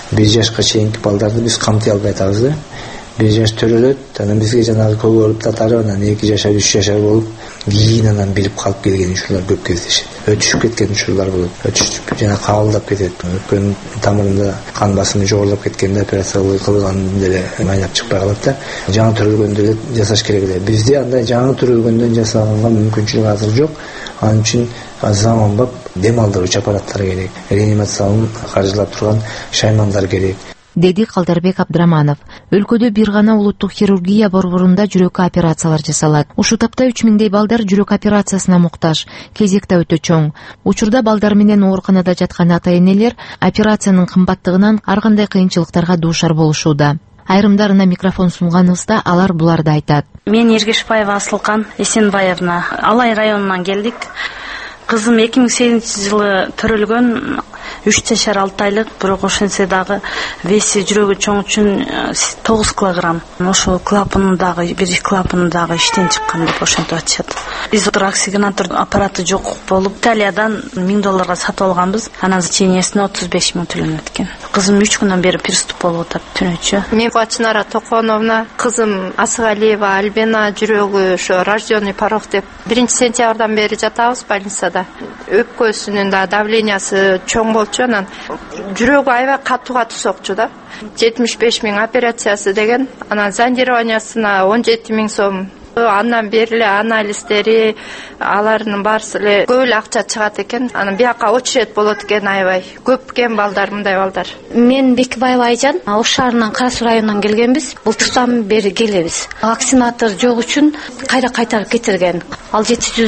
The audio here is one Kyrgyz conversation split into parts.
1 жашка чейинки балдарды биз камтый албай атабыз да. 1 жаш төрөлөт, анан бизге жанагы көгөрүп татарып, анан 2 жашар 3 жашар болуп кийин анан билип калып келген учурлар көп кездешет. Өтүшүп кеткен учурлар болот. Өтүшүп жана кабылдап кетет. Өкпөнүн тамырында кан басымы жогорулап кеткенде операция кылган деле майнап чыкпай калат да. Жаңы төрөлгөндө эле жасаш керек эле. Бизде андай жаңы төрөлгөндөн жасаганга мүмкүнчүлүк азыр жок. Анын үчүн заманбап дем алдыруучу аппараттар керек. Реанимациянын каржылап турган шаймандар керек, деди Калдарбек Абдыраманов. Өлкөдө бир гана улуттук хирургия борборунда жүрөк операциялар жасалат. Ушул тапта 3000 балдар жүрөк операциясына муктаж. Кезек да өтө чоң. Учурда балдар менен ооруканада жаткан ата-энелер операциянын кымбаттыгынан ар кандай кыйынчылыктарга дуушар болушууда. Айрымдарына микрофон сунганыбызда алар буларды айтат. Мен Эргешбаева Асылкан Эсенбаевна Алай районунан келдик. Кызым 2008-жылы төрөлгөн, 3 жашар 6 айлык, бирок ошентсе дагы веси жүрөгү чоң үчүн 9 килограмм. Ошо клапанындагы, бир клапанындагы иштен чыккан деп ошентип атышат. Изотоксигенатор аппараты жок болуп, Италиядан $1000 сатып алганбыз. Анан лечениесине 35 000 төлөнөт экен. Кызым 3 күндөн бери приступ болуп атат, түнөчү. Мен Качнара Токоновна, кызым Асыгалиева Альбина жүрөгү ошо рождённый порог деп 1-сентябрдан бери жатабыз больницада. Өпкөсүнүн да давлениясы чоң болчу, анан жүрөгү аябай катуу сокчу да. 75 000 операциясы деген, анан зондированиясына 17 000 сом. Андан бери эле анализдери, алардын баарысы эле көп эле акча чыгат экен. Анан бияка очередь болот экен аябай. Көп экен балдар, мындай балдар. Мен Бекбаева Айжан, Ош шаарынан Кара Суу районунан келгенбиз. Былтыртан бери келебиз. Вакцинатор жок үчүн кайра кайтарып кетирген. Ал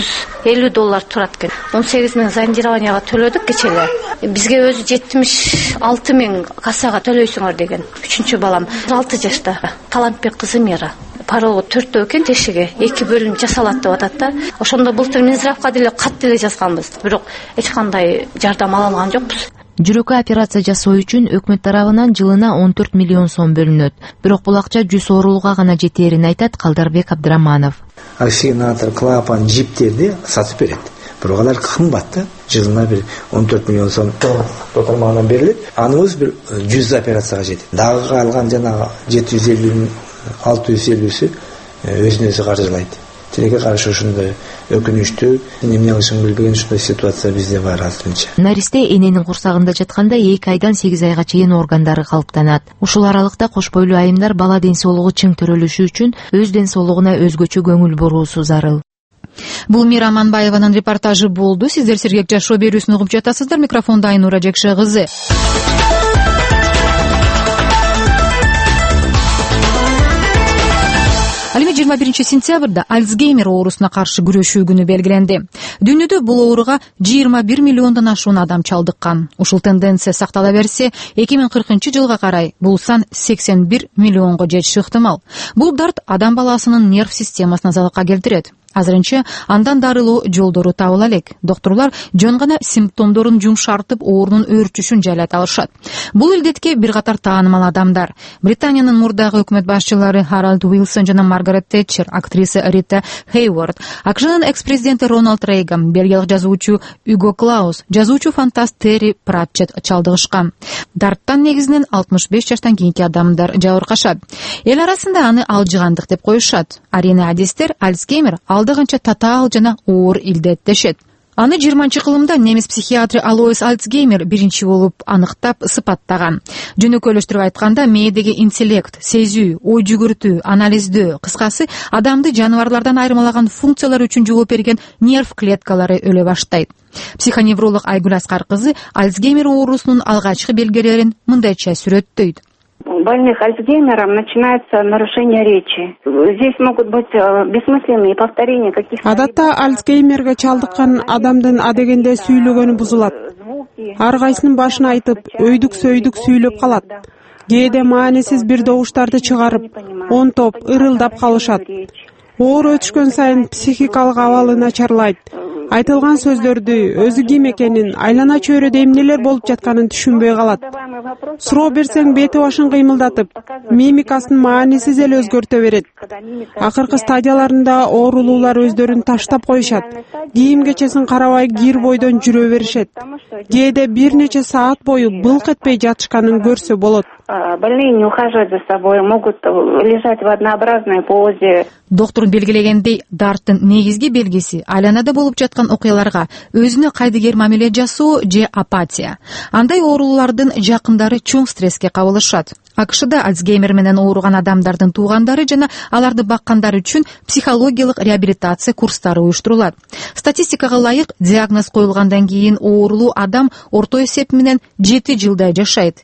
$750 турат экен. 18 000 зондированияга төлөдүк кечеле. Бизге өзү 76 000 кассага төлөйсүңөр деген. 3-чү балам 6 жашта. Талантбек кызы Мира. Паролу 4төө экен тешиги, 2 бөлүм жасалат деп атат да. Ошондо былтыр Минздравга деле кат деле жазганбыз. Бирок эч кандай жардам ала алган жокпуз. Жүрөккө операция жасоо үчүн өкмөт тарабынан жылына 14 миллион сом бөлүнөт. Бирок бул акча 100 оорулуга гана жетээрин айтат Калдарбек Абдыраманов. Оксигенатор, клапан, жиптерди сатып берет. Бирок алар кымбат да. Жылына бир 14 миллион сом тоталмадан берилет. Аныбыз бир 100 операцияга жетет. Дагы калган жанагы 750 650-сі өзүнө каржылайт. Тилекке каршы ушундай өкүнүчтүү, эмне кылышын билбеген ушундай ситуация бизде бар азырынча. Наристе эненин курсагында жатканда 2 айдан 8 айга чейин органдары калыптанат. Ушул аралыкта кош бойлуу айымдар бала ден соолугу чың төрөлүшү үчүн өз ден соолугуна өзгөчө көңүл буруусу зарыл. Бул Мира Аманбаеванын репортажы болду. Сиздер Сергек жашоо берүүсүн угуп жатасыздар. Микрофонда Айнура Жекше кызы. Ал эми 21 сентябрда Альцгеймер оорусуна каршы күрөшүү күнү белгиленди. Дүйнөдө бул ооруга 21 миллиондон ашуун адам чалдыккан. Ушул тенденция сактала берсе, 2040-жылга карай бул сан 81 миллионго жетиши ыктымал. Бул дарт адам баласынын нерв системасына залалга келтирет. Азырынча андан дарылоо жолдору табыла элек. Докторлор жөн гана симптомдорун жумшартып, оорунун өөрчүшүн жайлата алышат. Бул илдетке бир катар таанымал адамдар. Британиянын мурдагы өкмөт башчылары Харальд Уилсон жана Маргарет Тэтчер, актриса Рита Хейворд, АКШнын экс-президенти Рональд Рейган, бельгиялык жазуучу Уго Клаус, жазуучу фантаст Терри Пратчетт чалдыгышкан. Дарттан негизинен 65 жаштан кийинки адамдар жабыркашат. Эл арасында аны алжыгандык деп коюшат. Арена адистер Альцгеймер алдыгынча татаал жана оор илдет дешет. Аны 20-кылымда немис психиатры Алоис Альцгеймер биринчи болуп аныктап, сыпаттаган. Жөнөкөйлөштүрүп айтканда, мээдеги интеллект, сезүү, ой жүгүртүү, анализдөө, кыскасы адамды жаныбарлардан айырмалаган функциялар үчүн жооп берген нерв клеткалары өлө баштайт. Психоневролог Айгүл Аскар кызы Альцгеймер оорусунун алгачкы белгилерин мындайча сүрөттөйт. У больных Альцгеймером начинается нарушение речи. Здесь могут быть бессмысленные повторения каких-то... Адатта Альцгеймерге чалдыккан адамдын адегенде сүйлөгөнү бузулат. Ар кайсынын башын айтып, өйдүк-сөйдүк сүйлөп калат. Кээде маанисиз бир добуштарды чыгарып, онтоп, ырылдап калышат. Оору өтүшкөн сайын психикалык абалы начарлайт. айтылган сөздөрдү, өзү ким экенин, айлана чөйрөдө эмнелер болуп жатканын түшүнбөй калат. Суроо берсең бети башын кыймылдатып, мимикасын маанисиз эле өзгөртө берет. Акыркы стадияларында оорулуулар өздөрүн таштап коюшат. Кийим кечесин карабай кир бойдон жүрө беришет. Кээде бир нече саат бою былк этпей жатышканын көрсө болот. Больные не ухаживают за собой, могут лежать в однообразной позе. Доктор белгилегендей, дарттын негизги белгиси айланада болуп жаткан окуяларга өзүнө кайдыгер мамиле жасоо же апатия. Андай оорулуулардын жакындары чоң стресске кабылышат. АКШда Альцгеймер менен ооруган адамдардын туугандары жана аларды баккандар үчүн психологиялык реабилитация курстары уюштурулат. Статистикага ылайык, диагноз коюлгандан кийин оорулуу адам орто эсеп менен 7 жылдай жашайт.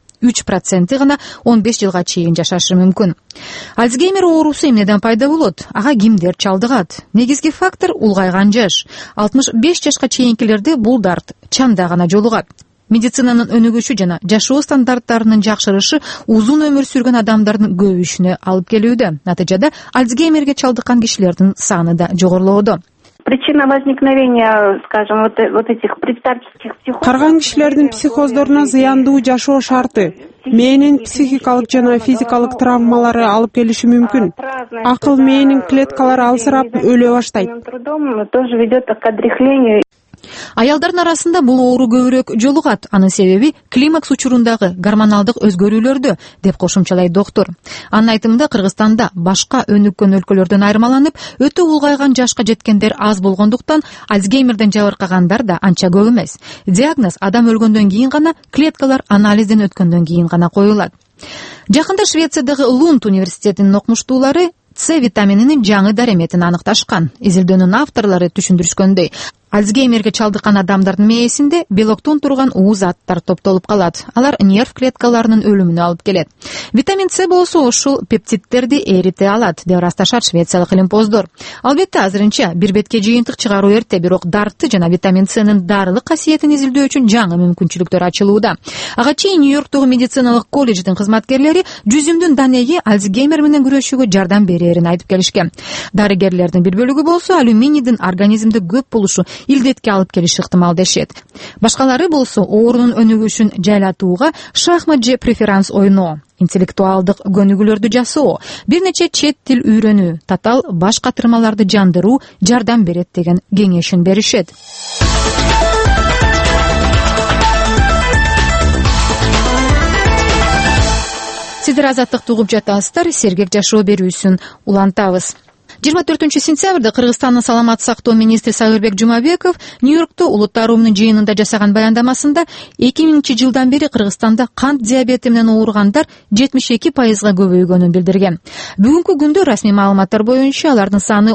3% гана 15 жылга чейин жашашы мүмкүн. Альцгеймер оорусу эмнеден пайда болот? Ага кимдер чалдыгат? Негизги фактор улгайган жаш. 65 жашка чейинкилерде бул дарт чамда гана жолугат. Медицинанын өнүгүшү жана жашоо стандарттарынын жакшырышы узун өмүр сүргөн адамдардын көбөйүшүнө алып келүүдө. Натыйжада Альцгеймерге чалдыккан кишилердин саны да жогорулоодо. Причина возникновения, скажем, вот этих предстарческих психозов. Карган кишилердин психоздоруна зыяндуу жашоо шарты, мээнин психикалык жана физикалык травмалары алып келиши мүмкүн. Акыл мээнин клеткалары алсырап өлө баштайт. Тоже ведет к одряхлению. Аялдардын арасында бул оору көбүрөөк жолугат. Анын себеби климакс учурундагы гормоналдык өзгөрүүлөрдө, деп кошумчалайт доктор. Анын айтымында Кыргызстанда башка өнүккөн өлкөлөрдөн айырмаланып, өтө улгайган жашка жеткендер аз болгондуктан Альцгеймерден жабыркагандар да анча көп эмес. Диагноз адам өлгөндөн кийин гана, клеткалар анализден өткөндөн кийин гана коюлат. Жакында Швециядагы Лунд университетинин окумуштуулары С витамининин жаңы дареметин аныкташкан. Изилдөөнүн авторлору түшүндүрүшкөндөй, Альцгеймерге чалдыккан адамдардын мээсинде белоктон турган ууз заттар топтолуп калат. Алар нерв клеткаларынын өлүмүнө алып келет. Витамин С болсо ушул пептидтерди эрите алат, деп ырасташат швециялык илимпоздор. Албетте азырынча бир бетке жыйынтык чыгаруу эрте, бирок дартты жана витамин С'нин дарылык касиетин изилдөө үчүн жаңы мүмкүнчүлүктөр ачылууда. Ага чейин Нью-Йорктогу медициналык колледждин кызматкерлери жүзүмдүн данеги Альцгеймер менен күрөшүүгө жардам берерин айтып келишкен. Дарыгерлердин бир бөлүгү болсо алюминийдин организмде көп болушу илдетке алып келиши ыктымал дешет. Башкалары болсо оорунун өнүгүшүн жайлатууга шахмат же преферанс ойноо, интеллектуалдык көнүгүүлөрдү жасоо, бир нече чет тил үйрөнүү, татаал баш катырмаларды жандыруу жардам берет деген кеңешин беришет. Сиздер азаттыкты угуп жатасыздар, сергек жашоо берүүсүн улантабыз. 24 сентябрда Кыргызстандын саламат сактоо министри Сагырбек Жумабеков Нью-Йоркто улуттар уюмунун жыйынында жасаган баяндамасында 2000 жылдан бери Кыргызстанда кант диабети менен ооругандар 72%га көбөйгөнүн билдирген. Бүгүнкү күндө расмий маалыматтар боюнча алардын саны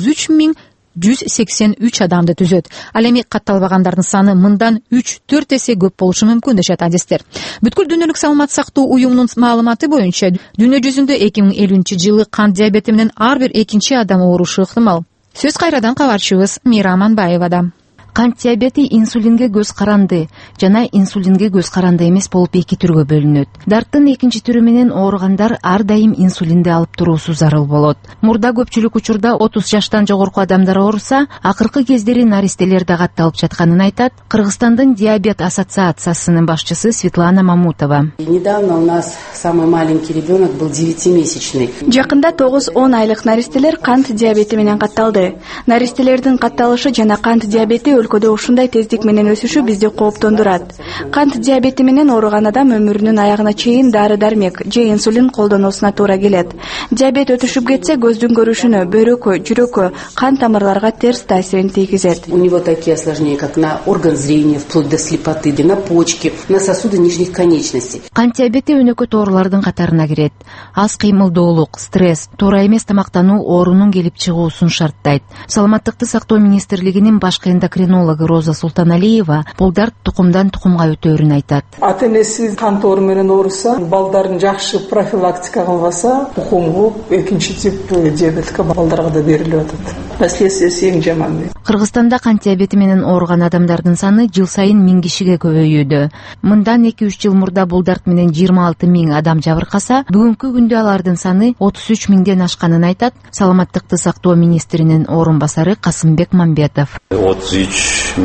33.183 адамды түзөт. Ал эми катталбагандардын саны мындан 3-4 эсе көп болушу мүмкүн дешет адистер. Бүткүл дүйнөлүк саламат сактоо уюмунун маалыматы боюнча дүйнө жүзүндө 2050 жылы кант диабети менен ар бир экинчи адам оорушу ыктымал. Сөз кайрадан кабарчыбыз Мира Аманбаевада. Кант диабети инсулинге көз каранды жана инсулинге көз каранды эмес болуп эки түргө бөлүнөт. Дарттын экинчи түрү менен ооругандар ар дайым инсулинди алып туруусу зарыл болот. Мурда көпчүлүк учурда 30 жаштан жогорку адамдар ооруса, акыркы кездери наристелер да катталып жатканын айтат Кыргызстандын диабет ассоциациясынын башчысы Светлана Мамутова. Недавно у нас самый маленький ребенок был 9-месячный. Жакында 9-10 айлык наристелер кант диабети менен катталды. Наристелердин катталышы жана кант диабети өлкөдө ушундай тездик менен өсүшү бизди кооптондурат. Кант диабети менен ооруган адам өмүрүнүн аягына чейин дары-дармек же инсулин колдонуусуна туура келет. Диабет өтүшүп кетсе көздүн көрүшүнө, бөйрөккө, жүрөккө, кан тамырларга терс таасирин тийгизет. У него такие осложнения, как на орган зрения, вплоть до слепоты, на почки, на сосуды нижних конечностей. Кант диабети өнөкөт оорулардын катарына кирет. Аз кыймылдуулук, стресс, туура эмес тамактануу оорунун келип чыгуусун шарттайт. Саламаттыкты сактоо министрлигинин башкы эндокринологу Роза Султаналиева бул дарт тукумдан тукумга өтөөрүн айтат. Ата-энеси кант оору менен ооруса, балдарын жакшы профилактика кылбаса, тукумгу экинчи тип диабетке балдарга да берилип атат. последствиясы эң жаман. Кыргызстанда кант диабети менен ооруган адамдардын саны жыл сайын 1000 кишиге көбөйүүдө. Мындан 2-3 жыл мурда бул дарт менен 26 000 адам жабыркаса, бүгүнкү күндө алардын саны 33 000ден ашканын айтат Саламаттыкты сактоо министринин орун басары Касымбек Мамбетов. 33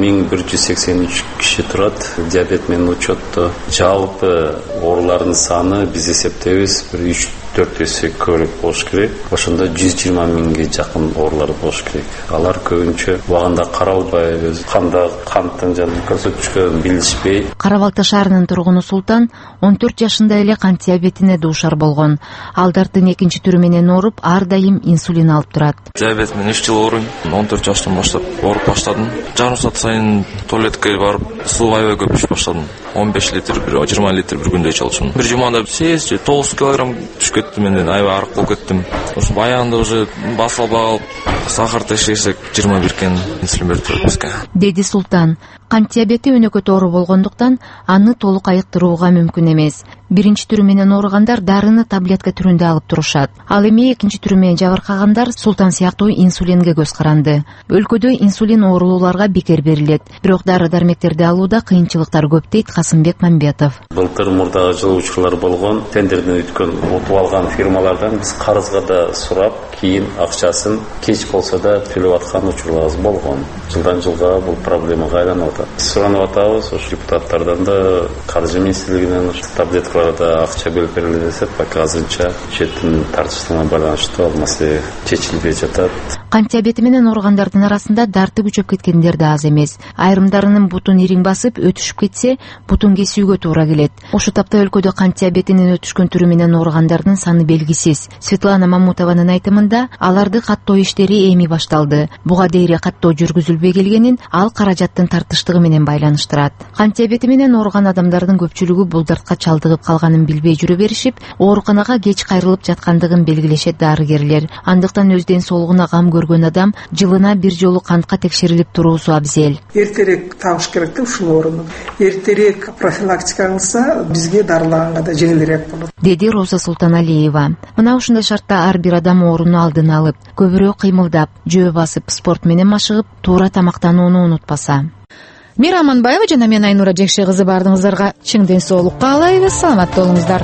183 киши турат диабет менен учетто. Жалпы оорулардын саны биз эсептейбиз 3-4 эсе көбүрөөк болуш керек. Ошондо 120 000ге жакын оорулар болуш керек. Алар көбүнчө убагында каралбай, канда канттын жана көрсөткүчкө билишпей. Кара-Балта шаарынын тургуну Султан 14 жашында эле кант диабетине дуушар болгон. Ал дарттын экинчи түрү менен ооруп, ар дайым инсулин алып турат. Диабет менен 3 жыл ооруйм. 14 жаштан баштап ооруп баштадым. Жарым саат сайын туалетке барып, суу аябай көп ичип баштадым. 15 литр, 20 литр бир күндө иче алчумун. Бир жумада 8-9 килограмм түшүп кеттим, менден аябай арык болуп кеттим. Ошо аягында уже басылып алып, сахар текшерсек 21 экен, инсулин берип турат бизге. Деди Султан. Кант диабети өнөкөт оору болгондуктан аны толук айыктырууга мүмкүн эмес. Биринчи түрү менен ооругандар дарыны таблетка түрүндө алып турушат. Ал эми экинчи түрү менен жабыркагандар Султан сыяктуу инсулинге көз каранды. Өлкөдө инсулин оорулууларга бекер берилет. Бирок дары-дармектерди алууда кыйынчылыктар көп дейт Касымбек Мамбетов. Былтыр мурдагы жылы учурлар болгон, тендерден өткөн, утуп алган фирмалардан биз карызга да сурап, кийин акчасын кеч болсо да төлөп аткан учурларыбыз болгон. Жылдан жылга бул проблемага айланып атат. Суранып атабыз, ошо депутаттардан да, каржы министрлигинен таблеткаларда акча бөлүп берилди десек, пока азырынча четтин тартыштыгына байланыштуу ал маселе чечилбей жатат. Кант диабети менен ооругандардын арасында дарты күчөп кеткендер да аз эмес. Айрымдарынын бутун ириң басып, өтүшүп кетсе, бутун кесүүгө туура келет. Ошол тапта өлкөдө кант диабетинин өтүшкөн түрү менен ооругандардын саны белгисиз. Светлана Мамутованын айтымында, аларды каттоо иштери эми башталды. Буга дейре каттоо жүргүзүлбөй келгенин ал каражаттын тартыштыгы менен байланыштырат. Кант диабети менен ооруган адамдардын көпчүлүгү бул дартка чалдыгып калганын билбей жүрө беришип, ооруканага кеч кайрылып жаткандыгын белгилешет дарыгерлер. Андыктан өз ден соолугуна кам көргөн адам жылына бир жолу кантка текшерилип туруусу абзел. Эртерээк табыш керек да ушул ооруну. Эртерээк профилактика кылса, бизге дарылаганга да жеңилирээк болот, деди Роза Султаналиева. Мына ушундай шартта ар бир адам ооруну алдын алып, көбүрөөк кыймылдап, жөө басып, спорт менен машыгып, туура тамактанууну унутпаса. Мира Аманбаева жана мен Айнура Жекше кызы бардыгыңыздарга чың ден соолук каалайбыз. Саламатта болуңуздар.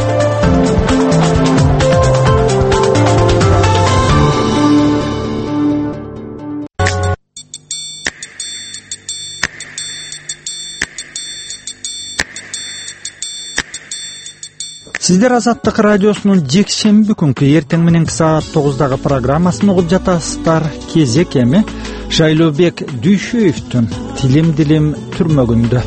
Сиздер Азаттык радиосунун жекшемби күнкү эртең мененки саат 9дагы программасын угуп жатасыздар. Кезек эми Жайлообек Дүйшөевдүн Тилим түрмөгүндө.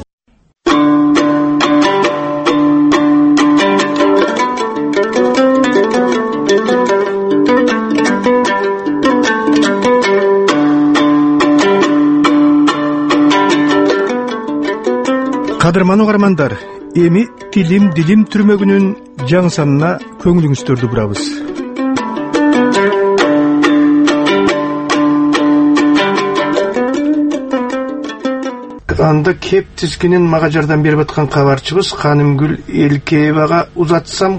Кадырман угармандар, эми Тилим түрмөгүнүн жаңы санына көңүлүңүздөрдү бурабыз. Анда кеп тизгинин мага жардам берип аткан кабарчыбыз Канымгүл Элкеевага узатсам.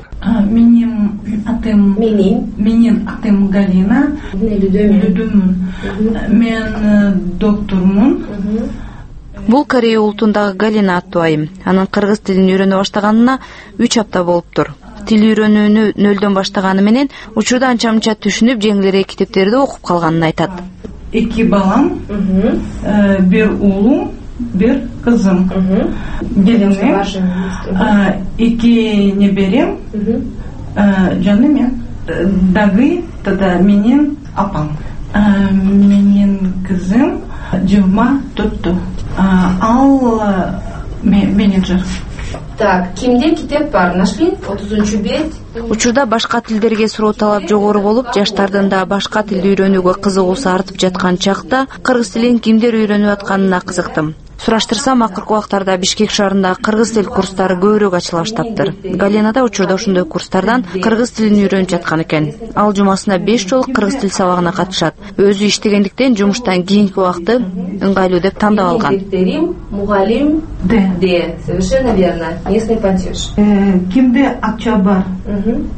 Менин атым Галина. Мен доктормун. Бул Корея улутундагы Галина аттуу айым. Анын кыргыз тилин үйрөнө баштаганына 3 апта болуптур. Тил үйрөнүүнү нөлдөн баштаганы менен учурда анча-мынча түшүнүп, жеңилирээк китептерди окуп калганын айтат. 2 балам, бир уулум, бир кызым. Келиним, 2 неберем, жана мен. Дагы тада менин апам. Менин кызым 24. Ал менеджер. Так, кимде китеп бар? Нашли? 30 бет. Учурда башка тилдерге суроо талап жогору болуп, жаштардын да башка тилди үйрөнүүгө кызыгуусу артып жаткан чакта кыргыз тилин кимдер үйрөнүп атканына кызыктым. Сураштырсам, акыркы убактарда Бишкек шаарында кыргыз тил курстары көбүрөөк ачыла баштаптыр. Галинада учурда ошондой курстардан кыргыз тилин үйрөнүп жаткан экен. Ал жумасына 5 жолу кыргыз тил сабагына катышат. Өзү иштегендиктен жумуштан кийинки убакты ыңгайлуу деп тандап алган. Мугалим Д. Совершенно верно. Местный платеж. Кимде акча бар?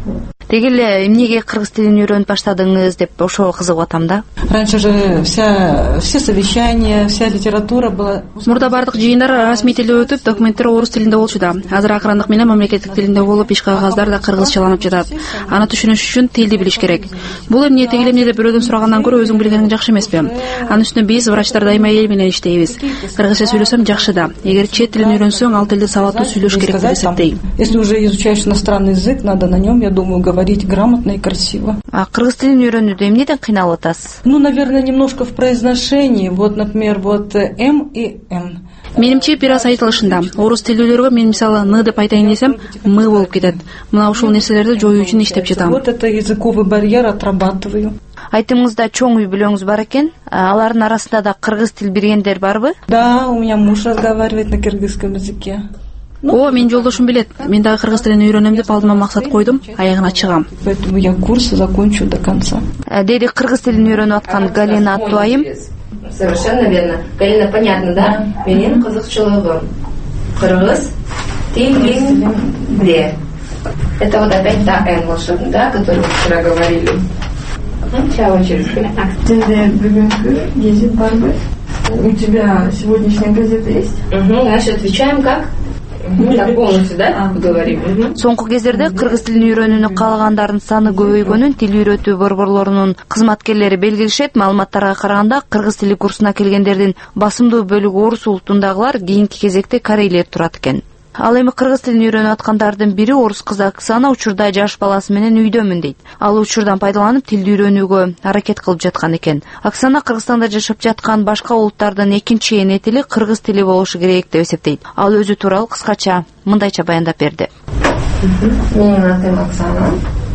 Деги эле эмнеге кыргыз тилин үйрөнүп баштадыңыз деп ошого кызыгып атам да. Раньше же все совещания, вся литература была. Мурда бардык жыйындар расмий тилде өтүп, документтер орус тилинде болчу да. Азыр акырындык менен мамлекеттик тилинде болуп, иш кагаздар да кыргызчаланып жатат. Аны түшүнүш үчүн тилди билиш керек. Бул эмне тегил эмне деп бирөөдөн сурагандан көрө өзүң билгениң жакшы эмеспи? Анын үстүнө биз врачтар дайыма эл менен иштейбиз. Кыргызча сүйлөсөм жакшы да. Эгер чет тилин үйрөнсөң, ал тилде сабаттуу сүйлөш керек деп эсептейм. Если уже изучаешь иностранный язык, надо на нем, я думаю, говорить грамотно и красиво. А кыргыз тилин үйрөнүүдө эмнеден кыйналып атасыз? Наверное, немножко в произношении. Вот, например, М и Н. Менимче бир аз айтылышында. Орус тилдүүлөргө мен мисалы ны деп айтайын десем, мы болуп кетет. Мына ушул нерселерди жоюу үчүн иштеп жатам. Вот это языковый барьер отрабатываю. Айтымыңызда чоң үй бүлөңүз бар экен. Алардын арасында да кыргыз тил билгендер барбы? Да, у меня муж разговаривает на кыргызском языке. Менин жолдошум билет. Мен дагы кыргыз тилин үйрөнөм деп алдыма максат койдум, аягына чыгам. Поэтому я курс закончу до конца. Деди кыргыз тилин үйрөнүп аткан Галина аттуу айым. Совершенно верно. Галина, понятно, да? Менин кызыкчылыгым кыргыз тилинде. Это вот опять та Н волшебная, да, о которой мы вчера говорили. Чья очередь? Тилде бүгүнкү гезит барбы? У тебя сегодняшняя газета есть? Значит, отвечаем как? Так полностью, да? Говорим. Соңку кездерде кыргыз тилин үйрөнүүнү каалагандардын саны көбөйгөнүн тил үйрөтүү борборлорунун кызматкерлери белгилешет. Маалыматтарга караганда кыргыз тили курсуна келгендердин басымдуу бөлүгү орус улутундагылар, кийинки кезекте корейлер турат экен. Ал эми кыргыз тилин үйрөнүп аткандардын бири орус кызы Оксана учурда жаш баласы менен үйдөмүн дейт. Ал учурдан пайдаланып тилди үйрөнүүгө аракет кылып жаткан экен. Оксана Кыргызстанда жашап жаткан башка улуттардын экинчи эне тили кыргыз тили болушу керек деп эсептейт. Ал өзү тууралуу кыскача мындайча баяндап берди. Менин атым Оксана.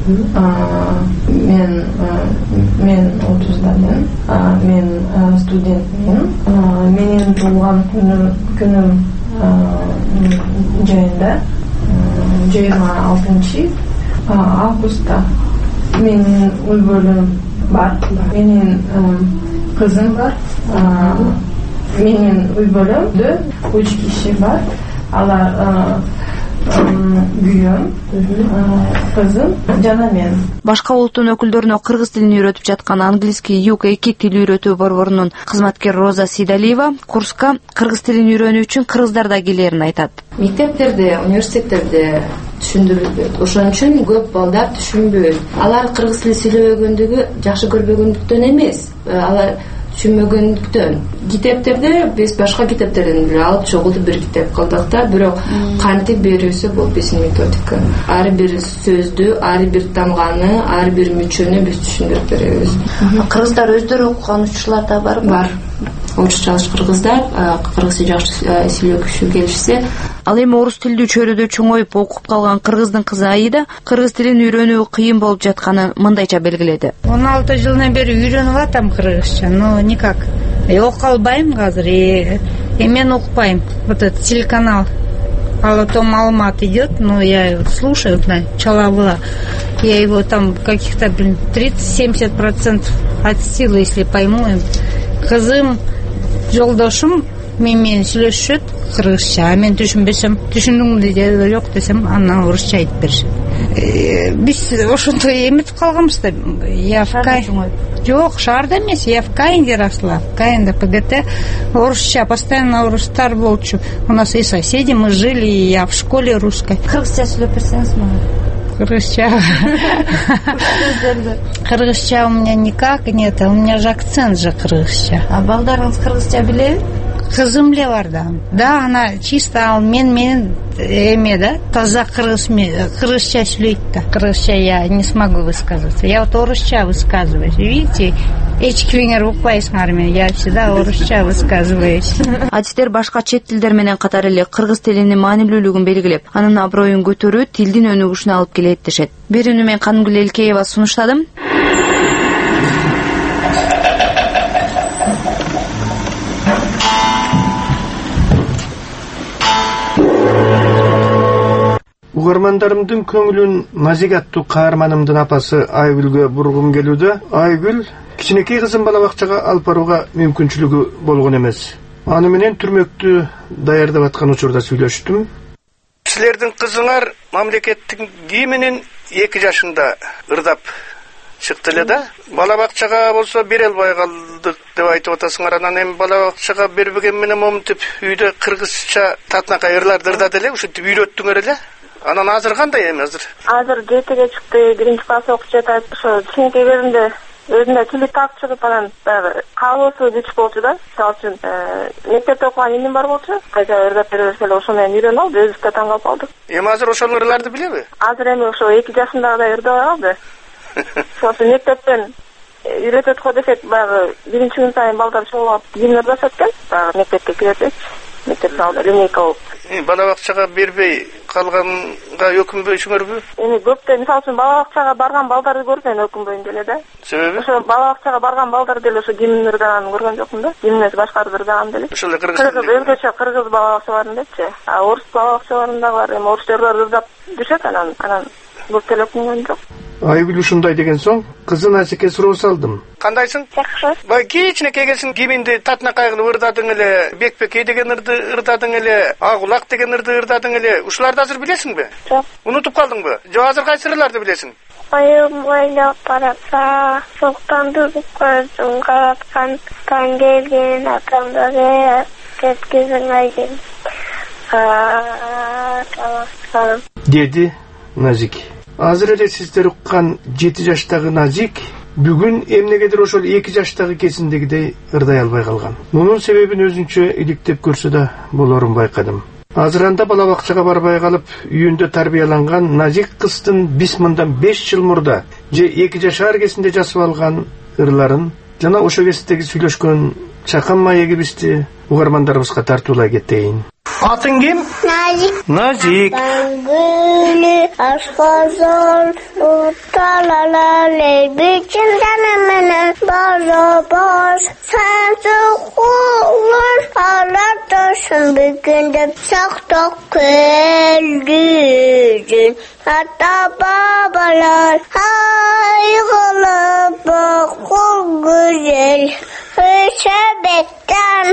Мен 30-дамын. Мен студентмин. Менин туулган күнүм жайында 26 августта. Менин уй бөлүм бар. Менин кызым бар. Менин уй бөлүмдө 3 киши бар. Алар күйөөм, кызым жана мен. Башка улуттун өкүлдөрүнө кыргыз тилин үйрөтүп жаткан английский UK тил үйрөтүү борборунун кызматкер Роза Сидалиева курска кыргыз тилин үйрөнүү үчүн кыргыздар да келерин айтат. Мектептерде, университеттерде түшүндүрүлбөйт. Ошон үчүн көп балдар түшүнбөйт. Алар кыргыз тили сүйлөбөгөндүгү жакшы көрбөгөндүктөн эмес. Алар түшүнбөгөндүктөн. Китептерде биз башка китептерден эле алып чогулду бир китеп кылдык да, бирок кантип берүүсү бул биздин методика. Ар бир сөздү, ар бир тамганы, ар бир мүчөнү биз түшүндүрүп беребиз. Кыргыздар өздөрү окуган учурлар да барбы? Бар. Орусчалыш кыргыздар, кыргызча жакшы сүйлөгүшү келишсе. Ал эми орус тилдүү чөйрөдө чоңоюп окуп калган кыргыздын кызы Аида кыргыз тилин үйрөнүү кыйын болуп жатканын мындайча белгиледи. 16 жылдан бери үйрөнүп атам кыргызча, но никак. Окуп албайм азыр, мен укпайм. Вот этот телеканал, а то маалымат идет, но я слушаю, чалабыла. Я его там каких-то, 30-70% от силы, если пойму. Кызым, жолдошум менен сүйлөшөт кыргызча, мен түшүнбөсөм, түшүндүңбү же жок десем, анан орусча айтып беришет. Биз ошондой эметип калганбыз да. Я в Кайынде. Жок, шаарда эмес, я в Кайынде росла. В Кайынде ПГТ орусча, постоянно орустар болчу. У нас и соседи, мы жили, и я в школе русской. Кыргызча сүйлөп берсеңиз мага. Кыргызча. Кыргызча у меня никак нет, а у меня же акцент же кыргызча. А балдарыңыз кыргызча билеби? Кызым эле бар да. Да, она чисто ал менен эме да, таза кыргызча сүйлөйт да. Кыргызча я не смогу высказываться. Я вот орусча высказываюсь. Видите? Эчкилиңер укпайсыңар мен. Я всегда орусча высказываюсь. Адистер башка чет тилдер менен катар эле кыргыз тилинин маанилүүлүгүн белгилеп, анын аброюн көтөрүү тилдин өнүгүшүнө алып келет дешет. Берүүнү мен Канымгүл Элкеева сунуштадым. Угармандарымдын көңүлүн Назик аттуу каарманымдын апасы Айгүлгө бургум келүүдө. Айгүл кичинекей кызын бала бакчага алып барууга мүмкүнчүлүгү болгон эмес. Аны менен түрмөктү даярдап аткан учурда сүйлөштүм. силердин кызыңар мамлекеттин кийиминен 2 жашында ырдап чыкты эле да. Бала бакчага болсо бере албай калдык деп айтып атасыңар. Анан эми бала бакчага бербеген менен момунтип үйдө кыргызча татынакай ырларды ырдады эле, ушинтип үйрөттүңөр эле. Анан азыр кандай эми азыр? Азыр жетиге чыкты, 1-класс окуп жатат. Ошо кичинекей кезинде өзүнө тили так чыгып анан каалоосу күч болчу да. Мисалы үчүн мектепте окуган иним бар болчу. Кайда ырдап бере берсе эле ошо менен үйрөнүп алды, өзүбүз да таң калып калдык. Эми азыр ошол ырларды билеби? Азыр эми ошо 2 жашындагыдай ырдабай калды. Ошо мектептен үйрөтөт го десек, баягы 1-күн сайын балдар чогулуп кийин ырдашат экен. Баягы мектепке кирет, мектеп залда линейка болуп. Бала бакчага бербей калганга өкүнбөйсүңөрбү? Эми көптө мисалы үчүн бала бакчага барган балдарды көрүп мен өкүнбөйм деле да. Себеби? Ошо бала бакчага барган балдар деле ошо гимн ырдаганын көргөн жокмун да. Гимнеси башкарып ырдаган деле. Ошол кыргыз өзгөчө кыргыз бала бакчаларын депчи. Орус бала бакчаларында бар, эми орус ырларды ырдап düşөт, анан көп деле өкүнгөн жок. Айгүл ушундай деген соң, кызы Назикке суроо салдым. Кандайсың? Жакшы. Бай кичинекей кезиң гиминди татынакай кылып ырдадың эле, Бекбекей деген ырды ырдадың эле, Агулак деген ырды ырдадың эле. Ушуларды азыр билесиңби? Жок. Унутуп калдыңбы? Жок, азыр кайсы ырларды билесиң? Айым ойлоп баратса, соктанды көзүң караткан, таң келген акамдары кеткизиң айдын. Деди Назик. Азыр эле сиздер уккан 7 жаштагы Назик бүгүн эмнегедир ошол 2 жаштагы кезиндегидей ырдай албай калган. Мунун себебин өзүнчө иликтеп көрсө да болорун байкадым. Азыр анда бала бакчага барбай калып, үйүндө тарбияланган Назик кыздын 5 жыл мурда же 2 жашар кезинде жазып алган ырларын жана ошо кездеги сүйлөшкөн чакан маегибизди угармандарыбызга тартуулай кетейин. Атың ким? Назик. Назик. Гүлү ашказан уталалале бичин данамана базабаз сансуқулар алаташын бүгіндіп сақтақ көлдүзін ата бабалар айғылы бақыл güzel өшебеттен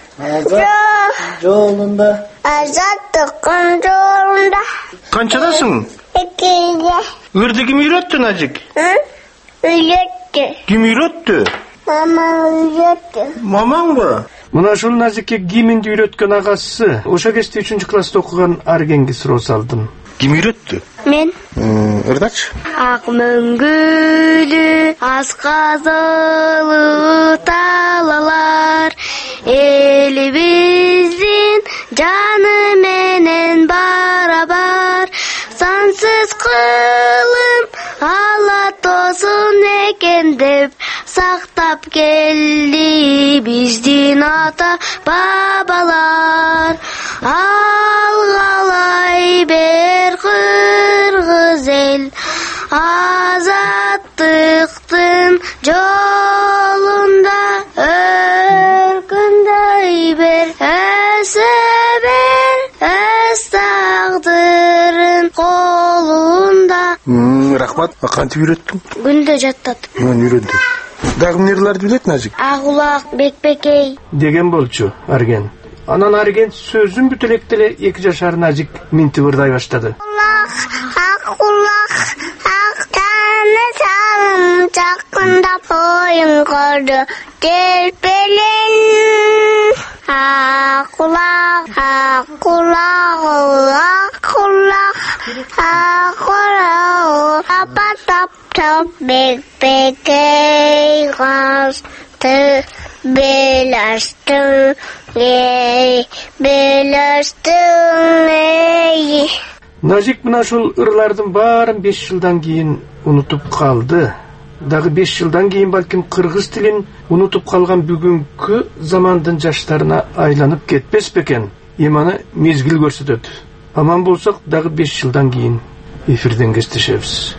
жолында азаттықтың жолында. Қаншадасың? 2-де. Үрді кім үйретті, Назик? Үйретті. Кім үйретті? Мамаң үйретті. Мамаң ба? Мына ушул Назикке гиминди үйрөткөн агасы ошо кезде 3-класста окуган Аргенге суроо салдым. Ким үйрөттү? Мен. Ырдачы? Ак мөңгүлү асказылы талалар элибиздин жаны менен барабар сансыз кылым ала тосын экен деп сактап келди биздин ата бабалар. Алгалай бер кыргыз эл азаттыктын жолунда өркүндөй бер өсө бер өз тагдырын колунда. Рахмат. Кантип үйрөттүң? Күндө жаттатып. Үйрөндүм. Дагы эмне ырларды билет Назик? Агулак, Бекбекей деген болчу Арген. Анан Арген сөзүн бүт электе эле 2 жашар Назик минтип ырдай баштады. Акулак, актаны салым жакындап оюн көрдү терпелен. Акулак, акулак, акулак, акулак, апатап Бекбекей касты белаштың эй. Назик мына ушул ырлардын баарын 5 жылдан кийин унутуп калды. Дагы 5 жылдан кийин балким кыргыз тилин унутуп калган бүгүнкү замандын жаштарына айланып кетпес бекен. Эманы мезгил көрсөтөт. Аман болсок дагы 5 жылдан кийин эфирден кестешебиз.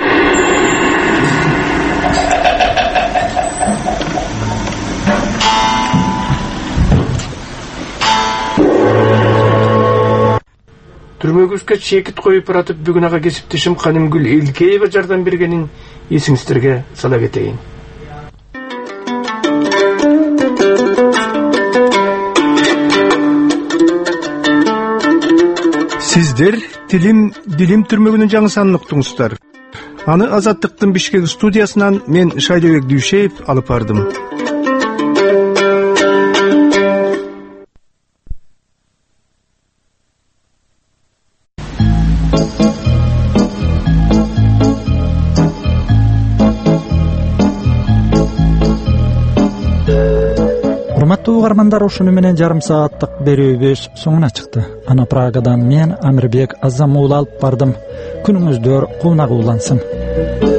Түрмөгүзгө чекит коюп баратып бүгүн ага кесиптешим Канымгүл Элкеева жардам бергенин эсиңиздерге сала кетейин. Сиздер Тилим Дилим түрмөгүнүн жаңы санын уктуңуздар. Аны Азаттыктын Бишкек студиясынан мен Шайлообек Дүйшеев алып бардым. Урматтуу угармандар, ушуну менен жарым сааттык берүүбүз соңуна чыкты. Аны Прагадан мен Амирбек Азамуулу алып бардым. Күнүңүздөр куунак улансын.